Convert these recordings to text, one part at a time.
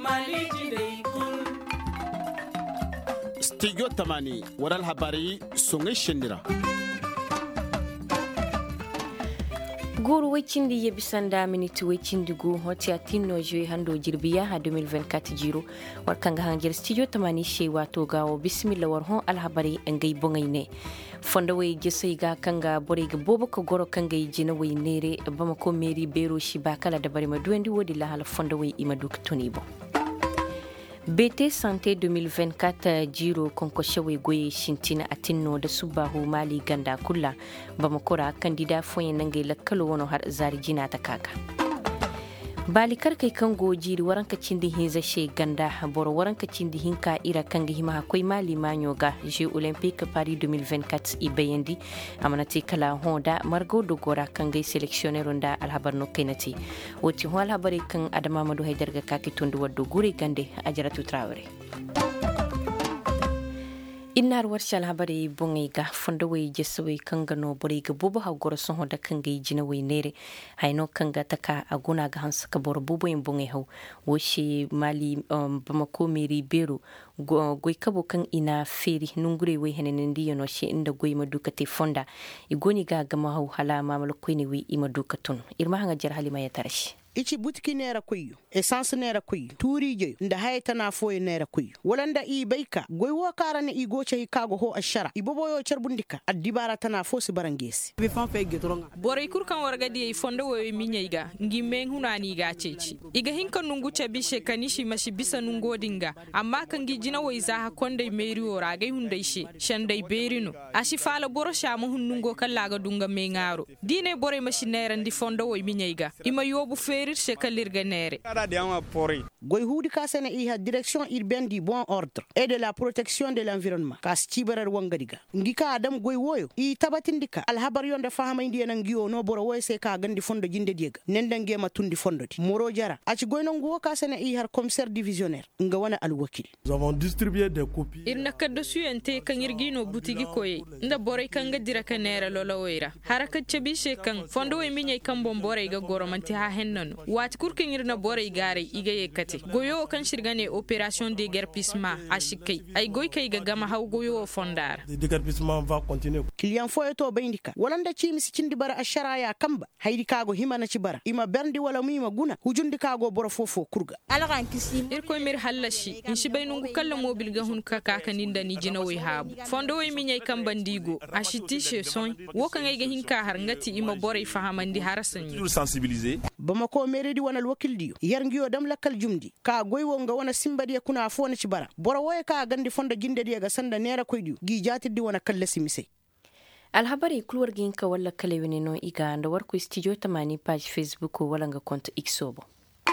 Studio Tamani waral habari songe shendira. Guru wecindi yebisanda miniti wecindi gu hoti atino jwe hando jirbiya ha 2024 jiro warkanga hangir studio Tamani she wato gawo bismillah warhon alhabari ngai bongaine fonda way jesai ga kanga bore ga bobo ko goro kanga jina way nere bama ko meri bero shi bakala da bari maduendi wodi la hala fonda way imaduk tunibo BT Santé 2024 jiro konko shawe goye shintina atinno da subahu mali ganda kula bamakora kandida foyen nange lakkalo wono har zari jina ta kaka balikar kai kango jiri waranka cindi hinza she ganda boro waranka cindi hinka ira kanga hima hakoi mali manyoga Jeux Olympiques Paris 2024 ibayandi amanati kala honda margo dogora kanga sélectionneur nda alhabarno kainati woti ho alhabari kan adama madu haydarga kaki tondu waddo guri gande ajaratu Traoré innar warshal habari bongai ga fonda way jeswe kanga no bori ga bubu ha goro son hoda kanga jina way nere hayno kanga taka aguna ga hansa ka bor bubu en bongai haw woshi mali bamako meri beru goy kabo kan ina feri nungure way henen ndiyo no shi inda goy maduka te fonda igoni ga gama haw hala mamal koyni wi imaduka tun irma hanga jar halima ya tarashi ichi butiki nera kuyu essence nera kuyu turije nda hayta na foye nera kuyu walanda i baika goy wo karane i goce kago ho ashara ibobo yo charbundika addibara tana fosi barangesi be fan fe getronga boray kurkan wargadi e fonda wo minyaiga ngimen hunani ga ceci iga hinka nungu cabishe kanishi mashi bisa nungodinga amma kan gijina wo iza ha konde meri wo raga hundai she shandai berino ashi fala boro shamu hunnungo kallaga dunga me ngaro dine boray mashi nera ndi fonda wo minyaiga ima yobu goy hudi kasene iha direction urbaine du bon ordre et de la protection de l'environnement kas cibarar wangadiga ngika adam goy woyo i tabatindika alhabar yonde fahama indi en ngiyo no boro woy se ka gandi fondo jinde diega nende ma tundi fondoti moro jara aci goy no ngo kasene ihar commissaire divisionnaire nga wana al wakil nous avons distribué des copies irna kaddo suyente kan yirgino butigi koye nda boray kan gadira kanera lola woyra harakat cebishe kan fondo way minyay kan bon boray ga goromanti ha hennan wati kurkin irna boray gare iga yekati goyo kan shirgane opération de guerpissement ashikai ay goy kay ga gama haw goyo fondar le déguerpissement va continuer client foye to bayndika walanda cimisi cindi bara ashara ya kamba haydi kago himana ci bara ima berndi wala mima guna hujundi kago boro fofo kurga alran kisi irko mir hallashi in shi baynungu kala mobil ga hun ka kaninda ni jina way habu fondo way minyay kambandigo ashiti she son wo kan ay ga hinka har ngati ima boray fahamandi harasan toujours sensibiliser bamako meredi wana wakil diyo yarngiyo dam lakkal jumdi ka goywo nga wana simbadi kuna fona ci bara boro woy ka gandi fonda jinde diga sanda nera koydu gi jatidi wana kalla simise alhabari kulwar ginka walla kalewene no iga nda warku studio Tamani page Facebook wala nga compte Xobo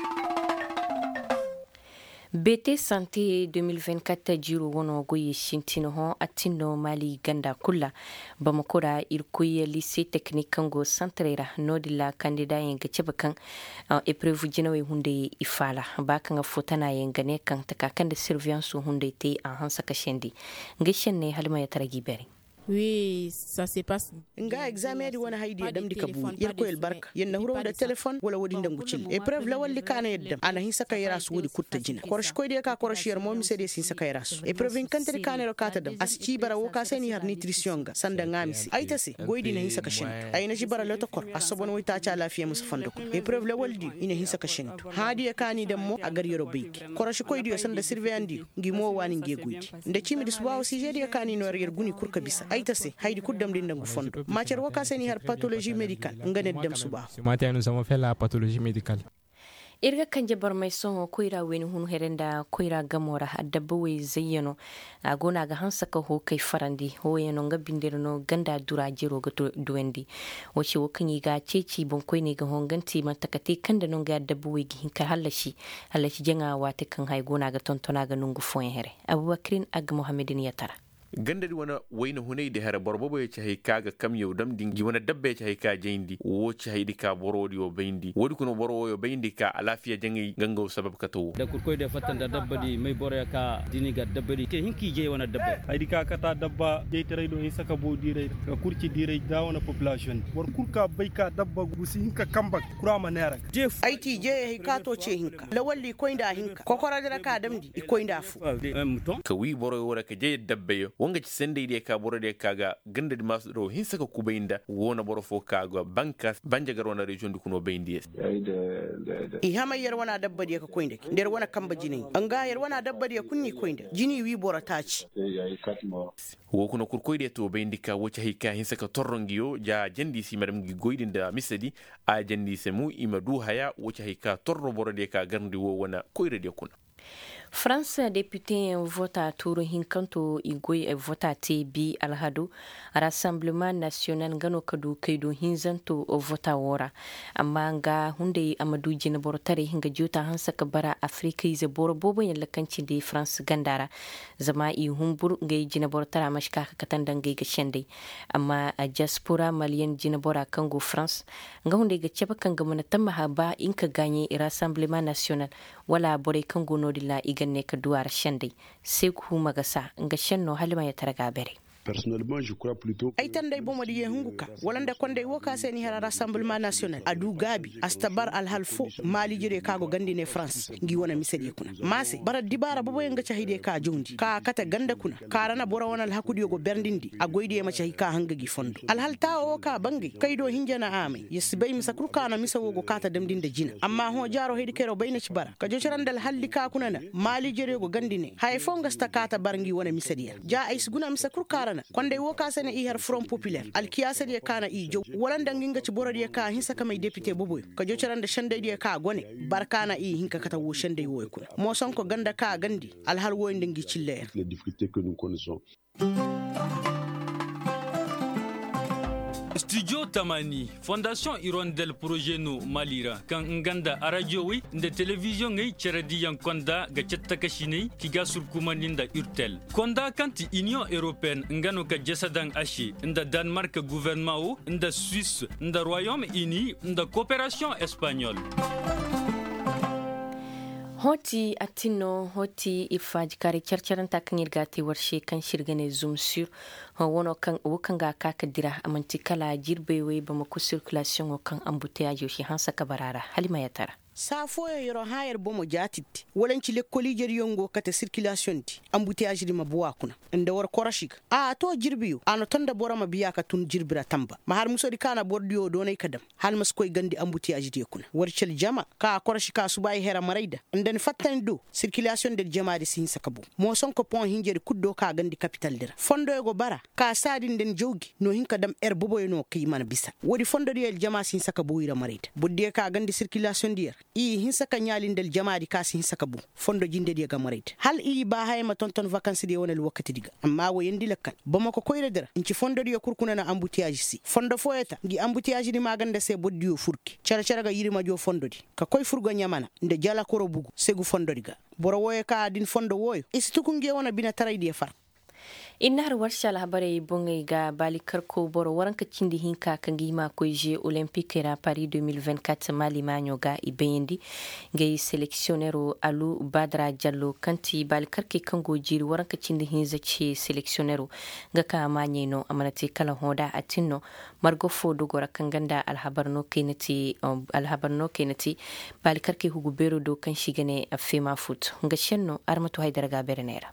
BT Santé 2024 jiro wono goye shintino ho atino mali ganda kula bamakora irkuye lycée technique kango centrera nodila candidat yenga cebakan épreuve jinawe hunde ifala bakanga fotana yenga ne kan takakan de surveillance hunde te en hansa kashendi ngishenne halima ya taragi beri Oui, ça se passe. Nga examen di wana haydi dam di kabu yerko el barka yenna huro da telephone wala wodi ndangu cil épreuve la walli kana yeddam ana hin saka yaras wodi kutta jina korosh koy de ka korosh yer mom sede sin saka yaras épreuve in kantri kana ro kata dam asci bara wo ka seni har nutrition ga sanda ngamisi aytasi goydi na hin saka shin ayna ji bara loto kor asobon way ta cha lafiya musu fando ko épreuve la waldi ina hin saka shin hadi e kani dam mo agar yero beyki korosh koy di sanda surveillandi ngi mo wani ngi goydi nde cimi disbawo si jedi e kani no yer guni kurka bisa aytasi haydi kuddam dindangu fondo matière woka seni har pathologie médicale ngane dem suba ce matin nous avons fait la pathologie médicale irga kanje barmay songo koira weni hunu herenda koira gamora adabba we zayyano agona ga hansaka ho kai farandi ho yeno ngabindirno ganda dura jiro ga duwendi woshi wokanyi ga ceci bon koyne ga honganti matakati kanda non ga adabba we gi hinka halashi jenga wate kan hay gona ga tontona ga nungu foyen here abubakrin ag muhammedin yatara gandari wana wayna hunay de hara borbo ya chahay kaga kam yow dam dingi wana dabbe chahay ka jeyndi wo chahay di ka borodi o bayndi wodi kuno boro yo bayndi ka alafiya jangi gango sabab ka to da kurkoy de fatanda dabba di may boro ka dini ga dabba di te hinki je wana dabba ay di ka kata dabba je tere do hin saka bo dire ka kurci dire da wana population war kurka bay ka dabba gusi hinka kamba kurama nera jef aiti je ka to ce hinka lawalli koinda hinka kokora da ka damdi koinda fu ka wi boro wora ka je dabbe yo wanga ci sende de ka boro de kaga ganda di masu do hin saka ku bayinda wona boro fo kaga banka banja garona region du kuno bayindi i hama yar wana dabba de ka koinda der wana kamba jini an ga yar wana dabba de kunni koinda jini wi boro taci wo kuno kurkoyde to bayindi ka wo chahi ka hin saka torrongiyo ja jandi si madam gi goydin da misadi a jandi se mu imadu haya wo chahi ka torro boro de ka garndi wo wana koyre de kuna France député vota turu hinkanto igoi vota TB alhadu Rassemblement National ngano kadu kaido hinzanto vota wora amma nga hunde amadu jina bortare hinga jota hansa kabara Afrika ize boro bobo yan lakanci de France gandara zama i humbur ngai jina bortara mashka katanda ngai ga shende amma a diaspora malien jina bora kango France nga hunde ga chaba kanga mana tamma haba inka ganye Rassemblement National wala bore kango no dilla ganne ka duwar shande sai ku magasa nga shanno halima ya taraga bere personnellement je crois plutôt ay tan day bomo liye hunguka walanda konde woka seni hara Rassemblement National adu gabi astabar al halfo mali jire kago gandine France ngi wona misedi kuna mase bara dibara bobo yanga chahide ka jondi ka kata ganda kuna karana bora wona al hakudi go berndindi agoyde ma chahi ka hanga gi fondo al halta o ka bangi kaydo hinjana ame yesbay misakru kana misawo go kata demdinde jina amma ho jaro hedi kero bayna ci bara ka jocorandal halli ka kuna na mali jire go gandine hay fonga sta kata barngi wona misedi ja ay suguna misakru karana konde woka sene i har Front Populaire al kiyasa de kana i jo walanda nginga ci borodi ka hinsa kama député boboy ka jocorande shande de ka gone barkana i hinka kata wo shande woy ko mo sonko ganda ka gandi al hal woy ndengi ci leer les difficultés que nous connaissons. Studio Tamani, Fondation Hirondelle Projet No Malira, kan nganda aradio wi nde television ngai cherediyan konda ga cettakashine kiga surkumaninda Urtel. Konda kanti Union Européenne ngano ka jesadan ashi nda Danemark gouvernement o nda Suisse nda Royaume-Uni nda coopération espagnole. Hoti atino hoti ifaj kari charcharan takan irgati warshe kan shirgane zoom sur wono kan wukanga kaka dira amanti kala jirbewe ba mako circulation wakan embouteillage shi hansa kabarara halima ya tara safo yoro hayar bomo jatiti walanci le colliger yongo kata circulation ti embouteillage di mabuwa kuna inda war korashik a to jirbiyo ano tonda borama biya ka tun jirbira tamba ma har muso di kana bordiyo do nay kadam hal mas koy gandi embouteillage di kuna warcel jama ka korashika subay hera marayda indan fattan do circulation de jama di sin sakabu mo son ko pont hinjeri kuddo ka gandi capital dira fondo go bara ka sadi den jogi no hinka dam boboy no kay man bisa wodi fondo di jama sin sakabu ira marayda budde ka gandi circulation di i hinsa ka nyalindel jamaadi kasi hinsa ka bu fondo jinde di ga marit hal i ba hayma tonton vacances di wonal wakati diga amma wo yendi lakkan bama ko koyre dara inci fondo di kurkuna na embouteillage si fondo foyeta ngi embouteillage di maganda se boddi o furki cara ga yirima jo fondo di ka koy furgo nyamana nde jala koro bugu segu fondo diga boro woye ka din fondo woyo istuku nge wona bina taray di far innar warsha labarai bongai ga balikar ko boro waranka cindi hinka kan gima ko je olympique ra Paris 2024 mali manyo ga ibendi gay selectionero alu badra jallo kanti balikar ke kango jiri waranka cindi hinza ce selectionero ga ka manye no amanati kala hoda atinno margo fodo gora kan ganda alhabarno kenati balikar ke hugu bero do kan shigane afema foot ga shenno armatu haidara ga berenera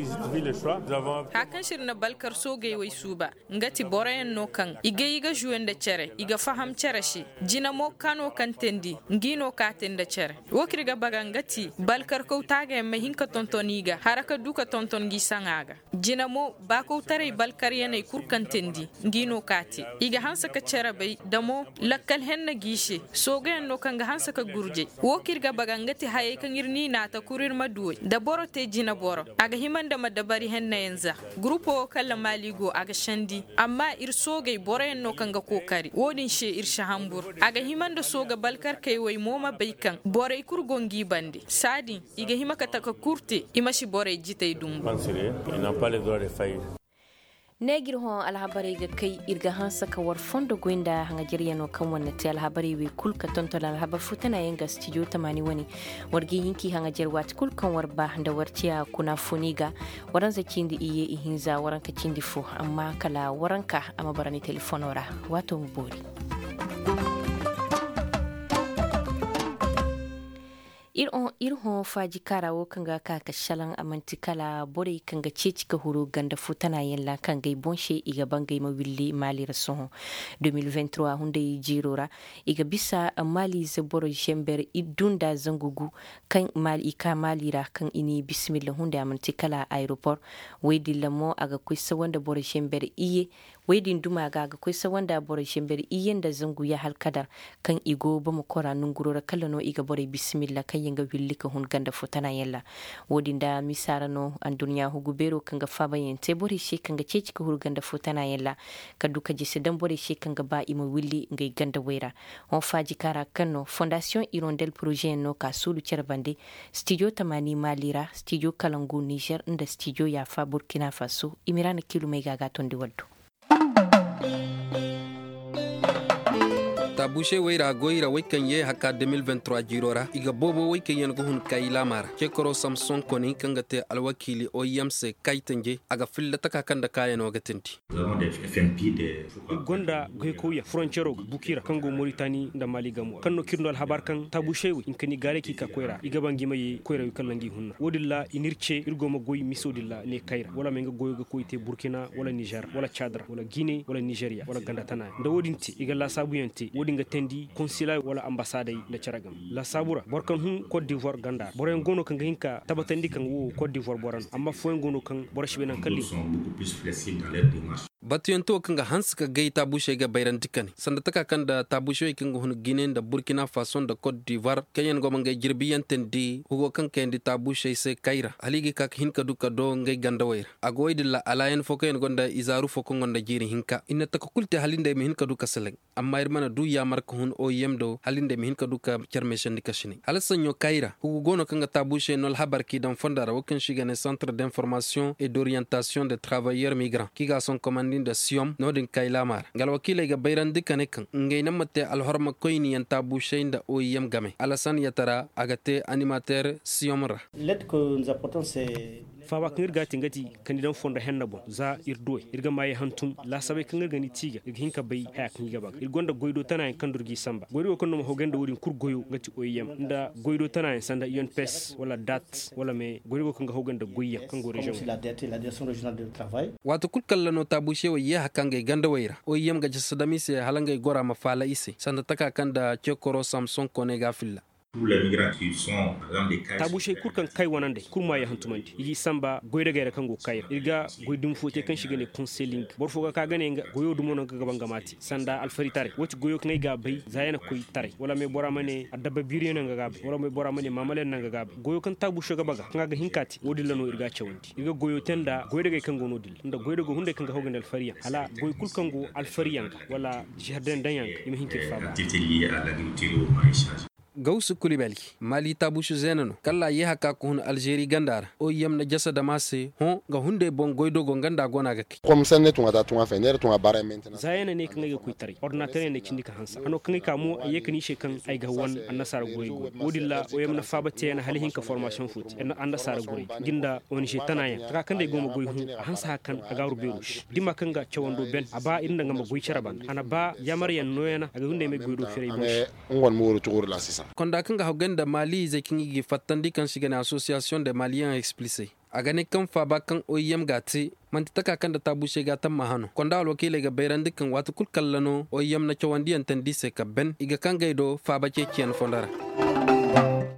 hakan shirna balkar sogai wai suba ngati borayen no kan iga juwen da cere iga faham cere shi jina mo kano kan tendi ngino ka tenda cere wokirga baga ngati balkar ko taga me hinka tontoniga haraka duka tonton gi sangaga jina mo ba ko tare balkar yana kur kan tendi ngino kati iga hansa ka cere bai damo lakkal henna gishe sogayen no kan ga hansa ka gurje wokirga baga ngati haye kan irni na ta kurir maduwa da boro te jina boro aga himanda madabari henna yanza grupo kala maligo aga shandi amma ir sogai borayen no kanga kokari wodin she ir shahambur aga himanda soga balkar kai wai moma baikan borai kurgongi bande sadi iga himaka taka kurte imashi borai jitai dumba il n'a pas les droits de faillir. negir ho alhabari ga kai irga hansa ka war fondo goinda hanga jiriyano kan wannan ta alhabari we kulka tonton alhabar futana yanga studio 80 wani wargi yinki hanga jirwat kulkan warba da warciya kuna funiga waran zakin da iye ihinza waran ka cindi fu amma kala waranka amma barani telefonora wato mbori irhon faji karawo kanga kaka shalan amanti kala bore kanga ceci ka huro ganda futana yalla kanga bonshe iga bangai mawilli mali rasoho 2023 hunde jirora iga bisa mali zaboro shember idunda zangugu kan mali ka malira kan ini bismillah hunde amanti kala aeroport wedi lamo aga kuisa wanda boro shember iye wedin duma ga kuisa wanda boro shember iyen da zangu ya halkadar kan igo bamu kora nungurora kallano iga bore bismillah kan yanga willika hun ganda fotana yalla wodinda misarano an duniya hugubero kanga fabayen te bori she kanga ceci ka hurganda fotana yalla kaduka jise dan bori she kanga ba ima willi ngai ganda wera on faji kara kanno fondation Hirondelle projet no ka sulu cerbande studio 80 malira studio kalangu Niger inda studio ya fa Burkina Faso imirana kilo mega gatonde waddo tabushe weira goira wekan ye haka 2023 jirora iga bobo wekan yen go hun kay lamar kekoro samson koni kangate alwakili oyamse kaytanje aga fillata ka kanda kayan wagatenti gonda goykoya frontiero bukira kango Mauritanie da Mali gamu kanno kirndol habar kan tabushe wi inkani gare ki ka koira iga bangi mai koira wi kallangi hunna wodilla inirce irgo ma goy misodilla ne kayra wala menga goyoga koyte Burkina wala Niger wala Chad wala Guinea wala Nigeria wala gandatana nda wodinti iga la sabuyente dinga tendi consulat wala ambassade da caragam la sabura borkan hun Côte d'Ivoire ganda boren gono kan hinka tabatandi kan wo Côte d'Ivoire boran amma foen gono kan borashbe nan kalli batuyento kanga hanska gay tabushe ga bayran dikani sanda taka kanda tabushe kanga hun Guinea da Burkina Faso da Côte d'Ivoire kayen go mangay jirbiyan tendi hugo kan kendi tabushe se kaira haligi kak hinka duka do ngay ganda wayr agoydi la alayen foken gonda izaru fokon gonda jiri hinka inna takulte halinde mi hinka duka seleng amma irmana du ya marko hun OIM do halinde mi hinka duka charmeshan dikashini alasanyo kaira hugo gono kanga tabushe nol habar ki dan fondara woken shigane centre d'information et d'orientation des travailleurs migrants kiga son commandin da siom nodin kailamar gal wakile ga bayran dikane kan ngay namatte al horma koyni yan tabushe da OIM game alasan yatara agate animateur siomra l'aide que nous apportons c'est fawa kan irga tingati kandidan fonda henna bon za irdoy irga maye hantum la sabe kan irga ni tiga irga hinka bay ha kan yiga bag irgonda goydo tana kan durgi samba goydo ko no hogenda wurin kur goyo ngati OIM nda goydo tana sanda yon pes wala dat wala me goydo ko nga hogenda goyya kan go region la direction régionale de travail wato kul kallano tabushe wa ya hakanga ganda wayra OIM ga jasadami se halanga gora ma fala ise sanda taka kanda chekoro samson kone ga filla tous les migrants qui sont dans des cas tabushe kurkan kai wanande kurma ya hantumanti yi samba goyda gaira kango kayir irga goydum fote kan shigane counseling borfo ka gane nga goyo dumo no ga bangamati sanda alfari tare wati goyo kan ga bay zayana koy tare wala me bora mane adaba biriyo nga ga bay wala me bora mane mamalen nga ga bay goyo kan tabushe ga baga kan ga hinkati wodi lano irga cewanti irga goyo tenda goyda ga kango nodil nda goyda go hunde kan ga hogan alfariya ala goy kul kango alfariya wala jardin danyang imi hinke faba lié à l'agriculture au maraîchage. Gausu Kulibali Mali tabushu zenano kala ye haka ko hun Algerie gandara o yamna jasa damase hon ga hunde bon goydo go ganda gona ga ki comme ça ne tunga ta tunga fener tunga bare maintenant zayana ne kan ga kuitari ordinateur ne cindi ka hansa ano kan ka mu ayekani she kan ay ga wan annasara goygo wodilla o yamna fabate na halihin ka formation foot en annasara goy ginda on je tanaya taka kan de goma goy hun hansa kan aga ruberush dima kan ga cewando ben aba inda ngama goy charaban ana ba yamar yan noyana aga hunde me goydo fere bush ngon mu woro tugur la sisa konda kan ga hogenda Mali ze kingi fatandi kan shigane association des Maliens explicés agane kan faba kan OIM gati manti taka kan da tabushe gatan mahano konda alwakile ga bayran dukkan watu kul kallano OIM na cewandi antandi se ka ben iga kan gaido faba ke kiyan fondara